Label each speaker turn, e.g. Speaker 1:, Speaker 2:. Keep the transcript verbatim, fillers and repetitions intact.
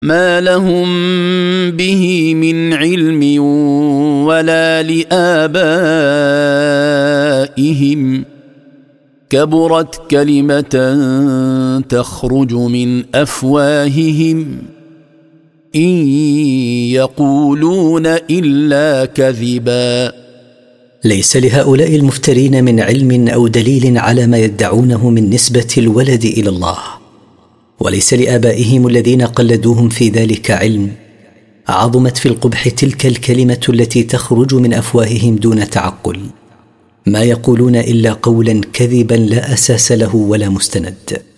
Speaker 1: ما لهم به من علم ولا لآبائهم كبرت كلمة تخرج من أفواههم إن يقولون إلا كذبا.
Speaker 2: ليس لهؤلاء المفترين من علم أو دليل على ما يدعونه من نسبة الولد إلى الله، وليس لآبائهم الذين قلدوهم في ذلك علم. عظمت في القبح تلك الكلمة التي تخرج من أفواههم دون تعقل، ما يقولون إلا قولا كذبا لا أساس له ولا مستند.